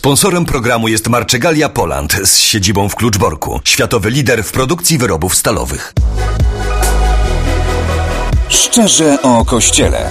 Sponsorem programu jest Marczegalia Poland z siedzibą w Kluczborku. Światowy lider w produkcji wyrobów stalowych. Szczerze o Kościele.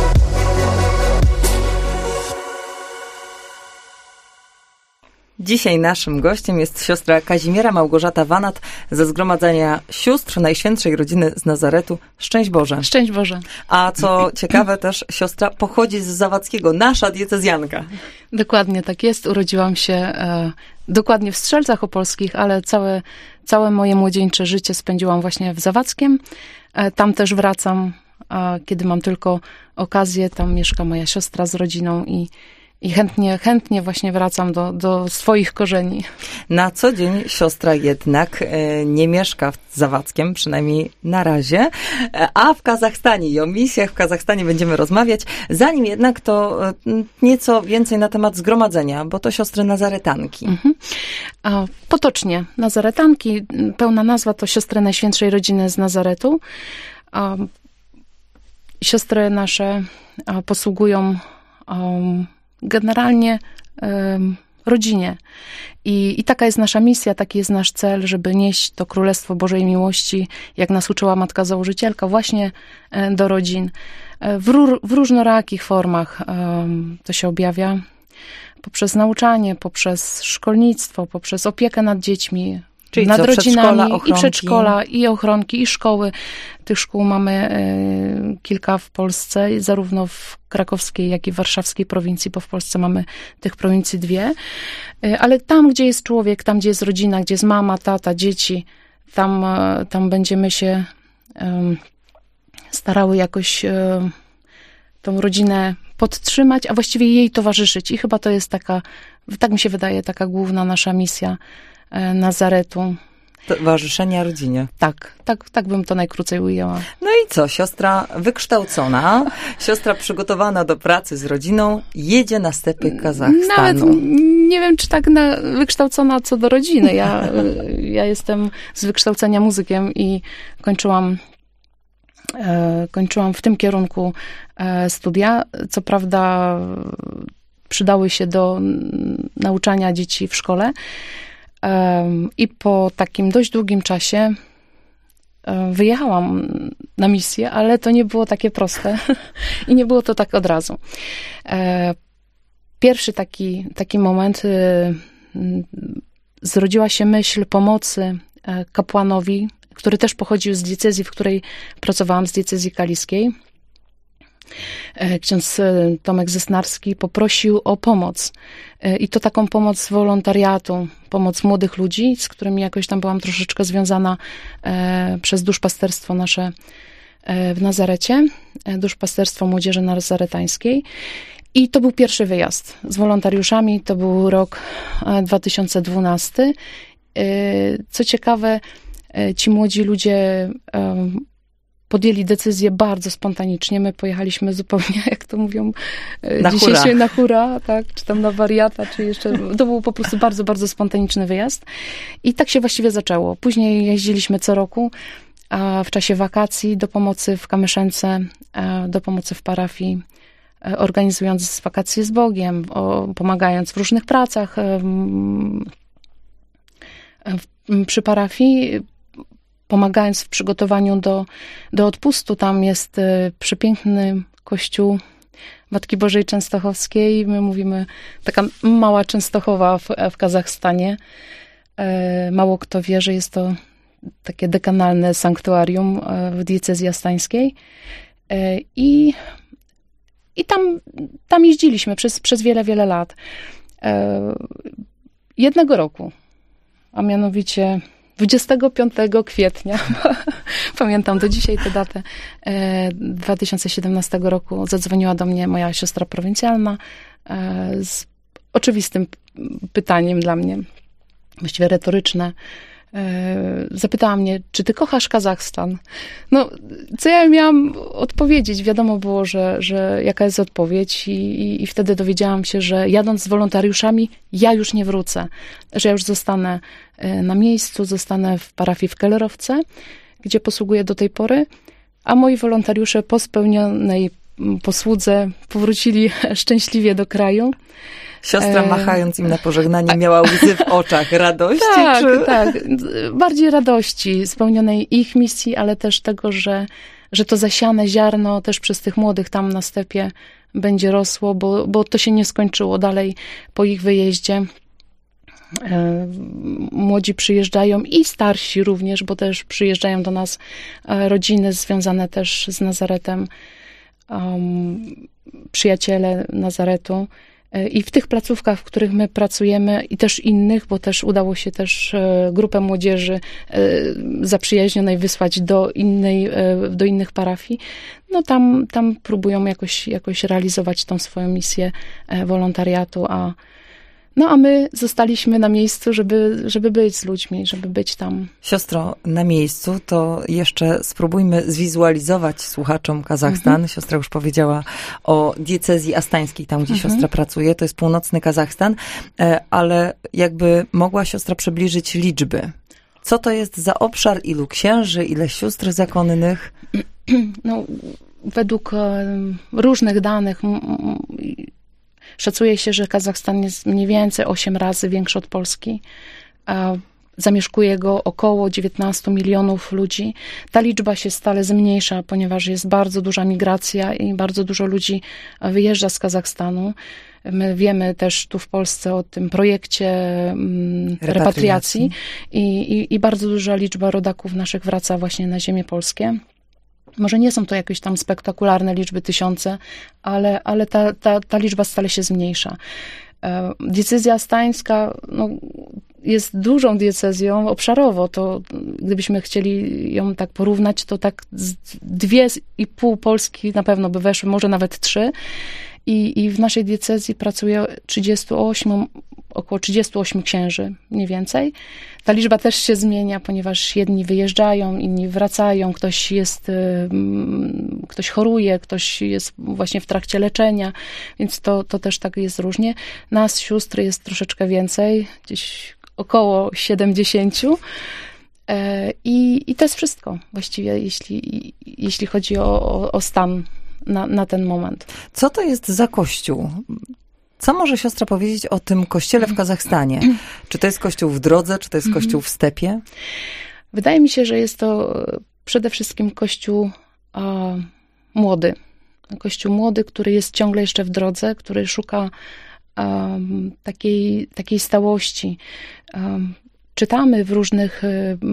Dzisiaj naszym gościem jest siostra Kazimiera Małgorzata Wanat ze Zgromadzenia Sióstr Najświętszej Rodziny z Nazaretu. Szczęść Boże. Szczęść Boże. A co ciekawe też, siostra pochodzi z Zawadzkiego, nasza diecezjanka. Dokładnie tak jest. Urodziłam się dokładnie w Strzelcach Opolskich, ale całe moje młodzieńcze życie spędziłam właśnie w Zawadzkiem. Tam też wracam, kiedy mam tylko okazję. Tam mieszka moja siostra z rodziną i chętnie właśnie wracam do swoich korzeni. Na co dzień siostra jednak nie mieszka w Zawadzkiem, przynajmniej na razie, a w Kazachstanie. I o misjach w Kazachstanie będziemy rozmawiać. Zanim jednak to nieco więcej na temat zgromadzenia, bo to siostry nazaretanki. Potocznie nazaretanki. Pełna nazwa to Siostry Najświętszej Rodziny z Nazaretu. Siostry nasze posługują generalnie rodzinie. I taka jest nasza misja, taki jest nasz cel, żeby nieść to Królestwo Bożej Miłości, jak nas uczyła Matka Założycielka, właśnie do rodzin. W różnorakich formach to się objawia. Poprzez nauczanie, poprzez szkolnictwo, poprzez opiekę nad dziećmi, czyli nad rodzinami, ochronki. I przedszkola, i ochronki, i szkoły. Tych szkół mamy kilka w Polsce, zarówno w krakowskiej, jak i warszawskiej prowincji, bo w Polsce mamy tych prowincji 2. Ale tam, gdzie jest człowiek, tam, gdzie jest rodzina, gdzie jest mama, tata, dzieci, tam będziemy się starały jakoś tą rodzinę podtrzymać, a właściwie jej towarzyszyć. I chyba to jest taka, tak mi się wydaje, taka główna nasza misja Nazaretu. Towarzyszenia rodzinie. Tak bym to najkrócej ujęła. No i co? Siostra wykształcona, siostra przygotowana do pracy z rodziną, jedzie na stepy Kazachstanu. Nawet nie wiem, czy tak wykształcona co do rodziny. Ja jestem z wykształcenia muzykiem i kończyłam w tym kierunku studia. Co prawda przydały się do nauczania dzieci w szkole. I po takim dość długim czasie wyjechałam na misję, ale to nie było takie proste i nie było to tak od razu. Pierwszy taki moment zrodziła się myśl pomocy kapłanowi, który też pochodził z diecezji, w której pracowałam, z diecezji kaliskiej. Ksiądz Tomek Zesnarski poprosił o pomoc. I to taką pomoc wolontariatu, pomoc młodych ludzi, z którymi jakoś tam byłam troszeczkę związana przez duszpasterstwo nasze w Nazarecie, duszpasterstwo młodzieży nazaretańskiej. I to był pierwszy wyjazd z wolontariuszami, to był rok 2012. Co ciekawe, ci młodzi ludzie podjęli decyzję bardzo spontanicznie. My pojechaliśmy zupełnie, jak to mówią dzisiejsi, na hura, tak? Czy tam na wariata, czy jeszcze... To był po prostu bardzo, bardzo spontaniczny wyjazd. I tak się właściwie zaczęło. Później jeździliśmy co roku, a w czasie wakacji do pomocy w Kamyszence, do pomocy w parafii, organizując wakacje z Bogiem, pomagając w różnych pracach przy parafii, pomagając w przygotowaniu do odpustu. Tam jest przepiękny kościół Matki Bożej Częstochowskiej. My mówimy, taka mała Częstochowa w Kazachstanie. Mało kto wie, że jest to takie dekanalne sanktuarium w diecezji astańskiej. I tam jeździliśmy przez wiele, wiele lat. Jednego roku, a mianowicie 25 kwietnia, pamiętam do dzisiaj tę datę, 2017 roku zadzwoniła do mnie moja siostra prowincjalna z oczywistym pytaniem dla mnie, właściwie retoryczne. Zapytała mnie, czy ty kochasz Kazachstan? No, co ja miałam odpowiedzieć? Wiadomo było, że jaka jest odpowiedź i wtedy dowiedziałam się, że jadąc z wolontariuszami, ja już nie wrócę. Że ja już zostanę na miejscu, zostanę w parafii w Kellerowce, gdzie posługuję do tej pory, a moi wolontariusze po spełnionej posłudze powrócili szczęśliwie do kraju. Siostra machając im na pożegnanie miała łzy w oczach. Radości? Tak, czy... tak. Bardziej radości spełnionej ich misji, ale też tego, że to zasiane ziarno też przez tych młodych tam na stepie będzie rosło, bo to się nie skończyło dalej po ich wyjeździe. Młodzi przyjeżdżają i starsi również, bo też przyjeżdżają do nas rodziny związane też z Nazaretem, przyjaciele Nazaretu. I w tych placówkach, w których my pracujemy i też innych, bo też udało się też grupę młodzieży zaprzyjaźnionej wysłać do innych parafii, no tam próbują jakoś realizować tą swoją misję wolontariatu, a my zostaliśmy na miejscu, żeby być z ludźmi, żeby być tam. Siostro, na miejscu to jeszcze spróbujmy zwizualizować słuchaczom Kazachstan. Siostra już powiedziała o diecezji astańskiej, tam gdzie siostra pracuje. To jest północny Kazachstan, ale jakby mogła siostra przybliżyć liczby. Co to jest za obszar, ilu księży, ile sióstr zakonnych? No, według różnych danych szacuje się, że Kazachstan jest mniej więcej 8 razy większy od Polski. Zamieszkuje go około 19 milionów ludzi. Ta liczba się stale zmniejsza, ponieważ jest bardzo duża migracja i bardzo dużo ludzi wyjeżdża z Kazachstanu. My wiemy też tu w Polsce o tym projekcie repatriacji i bardzo duża liczba rodaków naszych wraca właśnie na ziemię polskie. Może nie są to jakieś tam spektakularne liczby, tysiące, ale ta liczba stale się zmniejsza. Diecezja astańska jest dużą diecezją obszarowo. To gdybyśmy chcieli ją tak porównać, to tak 2,5 Polski na pewno by weszły, może nawet 3. I w naszej diecezji pracuje około 38 księży, mniej więcej. Ta liczba też się zmienia, ponieważ jedni wyjeżdżają, inni wracają, ktoś choruje, ktoś jest właśnie w trakcie leczenia, więc to też tak jest różnie. Nas, sióstr, jest troszeczkę więcej, gdzieś około 70. I to jest wszystko właściwie, jeśli chodzi o stan na ten moment. Co to jest za kościół? Co może siostra powiedzieć o tym kościele w Kazachstanie? Czy to jest kościół w drodze, czy to jest kościół w stepie? Wydaje mi się, że jest to przede wszystkim kościół młody. Kościół młody, który jest ciągle jeszcze w drodze, który szuka takiej stałości. Czytamy w różnych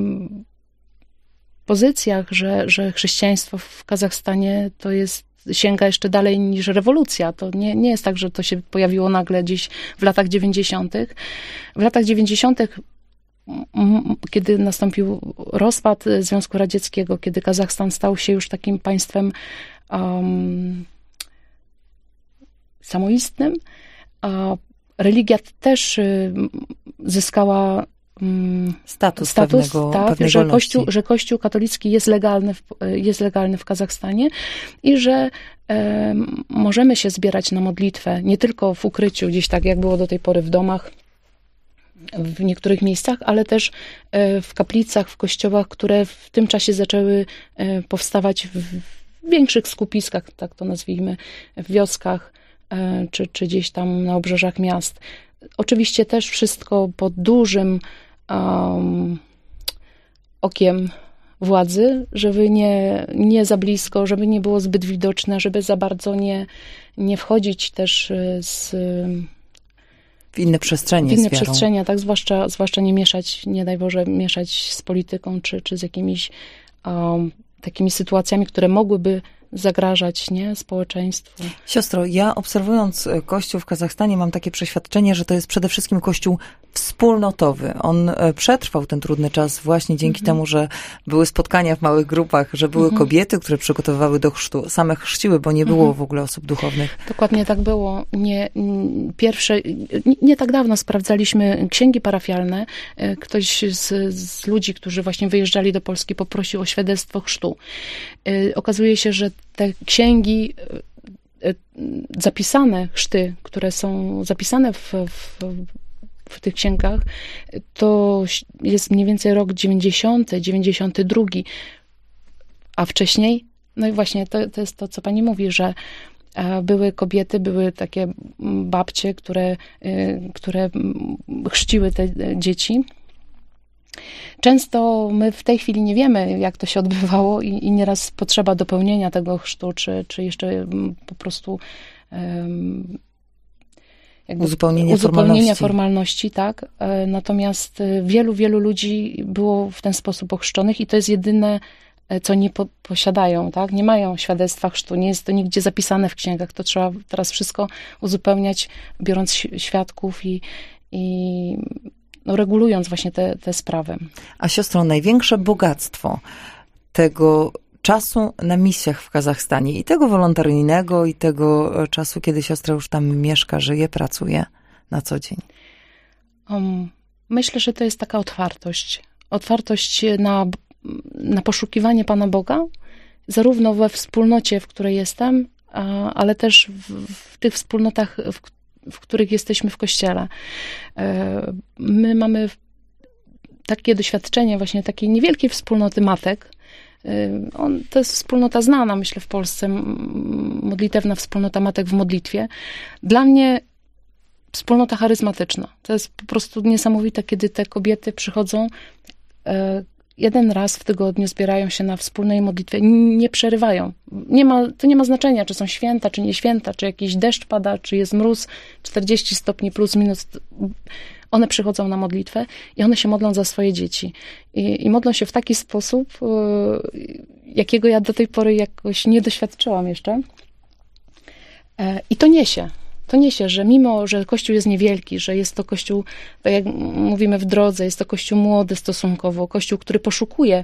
pozycjach, że chrześcijaństwo w Kazachstanie sięga jeszcze dalej niż rewolucja. To nie jest tak, że to się pojawiło nagle gdzieś w latach 90. W latach 90., kiedy nastąpił rozpad Związku Radzieckiego, kiedy Kazachstan stał się już takim państwem samoistnym, religia też zyskała status tak, pewnej że Kościół katolicki jest legalny w Kazachstanie i że możemy się zbierać na modlitwę, nie tylko w ukryciu, gdzieś tak jak było do tej pory w domach, w niektórych miejscach, ale też w kaplicach, w kościołach, które w tym czasie zaczęły powstawać w większych skupiskach, tak to nazwijmy, w wioskach, czy gdzieś tam na obrzeżach miast. Oczywiście też wszystko pod dużym okiem władzy, żeby nie za blisko, żeby nie było zbyt widoczne, żeby za bardzo nie wchodzić też w inne przestrzenie. W inne przestrzenie, tak, zwłaszcza nie mieszać, nie daj Boże, mieszać z polityką, czy z jakimiś takimi sytuacjami, które mogłyby zagrażać, społeczeństwu. Siostro, ja obserwując Kościół w Kazachstanie mam takie przeświadczenie, że to jest przede wszystkim Kościół wspólnotowy. On przetrwał ten trudny czas właśnie dzięki temu, że były spotkania w małych grupach, że były kobiety, które przygotowywały do chrztu, same chrzciły, bo nie było w ogóle osób duchownych. Dokładnie tak było. Nie tak dawno sprawdzaliśmy księgi parafialne. Ktoś z ludzi, którzy właśnie wyjeżdżali do Polski, poprosił o świadectwo chrztu. Okazuje się, że te księgi zapisane, chrzty, które są zapisane w tych księgach, to jest mniej więcej rok 90, 92, a wcześniej No i właśnie to jest to, co pani mówi, że były kobiety, były takie babcie, które chrzciły te dzieci. Często my w tej chwili nie wiemy, jak to się odbywało i nieraz potrzeba dopełnienia tego chrztu, czy jeszcze po prostu jakby uzupełnienia formalności, tak. Natomiast wielu ludzi było w ten sposób ochrzczonych i to jest jedyne, co nie posiadają, tak? Nie mają świadectwa chrztu, nie jest to nigdzie zapisane w księgach, to trzeba teraz wszystko uzupełniać, biorąc świadków i regulując właśnie te sprawy. A siostro, największe bogactwo tego czasu na misjach w Kazachstanie i tego wolontaryjnego i tego czasu, kiedy siostra już tam mieszka, żyje, pracuje na co dzień? Myślę, że to jest taka otwartość. Otwartość na poszukiwanie Pana Boga, zarówno we wspólnocie, w której jestem, ale też w tych wspólnotach, w których jesteśmy w Kościele. My mamy takie doświadczenie właśnie takiej niewielkiej wspólnoty matek. To jest wspólnota znana, myślę, w Polsce, modlitewna wspólnota matek w modlitwie. Dla mnie wspólnota charyzmatyczna. To jest po prostu niesamowite, kiedy te kobiety przychodzą, jeden raz w tygodniu zbierają się na wspólnej modlitwie, nie przerywają. To nie ma znaczenia, czy są święta, czy nie święta, czy jakiś deszcz pada, czy jest mróz 40 stopni plus minus. One przychodzą na modlitwę i one się modlą za swoje dzieci. I modlą się w taki sposób, jakiego ja do tej pory jakoś nie doświadczyłam jeszcze. I to niesie. To niesie, że mimo, że Kościół jest niewielki, że jest to Kościół, tak jak mówimy w drodze, jest to Kościół młody stosunkowo, Kościół, który poszukuje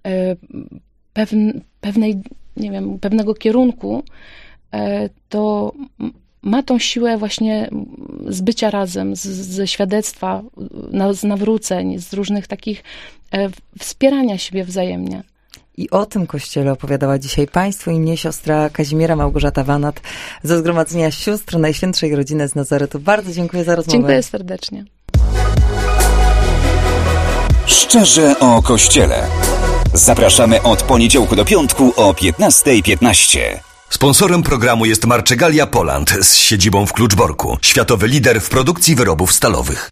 pewnego kierunku, to ma tą siłę właśnie z bycia razem, ze świadectwa, z nawróceń, z różnych takich wspierania siebie wzajemnie. I o tym Kościele opowiadała dzisiaj Państwu i mnie siostra Kazimiera Małgorzata Wanat ze Zgromadzenia Sióstr Najświętszej Rodziny z Nazaretu. Bardzo dziękuję za rozmowę. Dziękuję serdecznie. Szczerze o Kościele. Zapraszamy od poniedziałku do piątku o 15:15. Sponsorem programu jest Marczegalia Poland z siedzibą w Kluczborku. Światowy lider w produkcji wyrobów stalowych.